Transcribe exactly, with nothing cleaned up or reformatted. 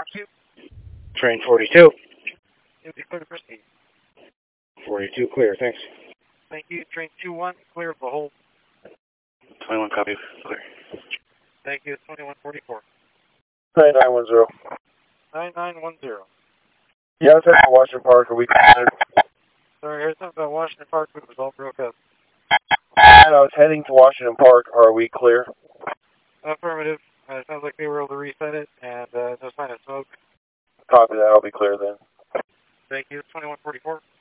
Train forty-two. You'll be clear to proceed. forty-two clear, thanks. Thank you. Train two one, clear of the hold. twenty-one copy, clear. Thank you. twenty-one forty-four. nine nine one zero. nine nine one zero. Yeah, it's at Washington Park. Are we clear? Sorry, here's something about Washington Park, but it was all broke up. And I was heading to Washington Park. Are we clear? Affirmative. Uh, it sounds like they were able to reset it, and uh, no sign of smoke. Copy that. I'll be clear then. Thank you. twenty-one forty-four.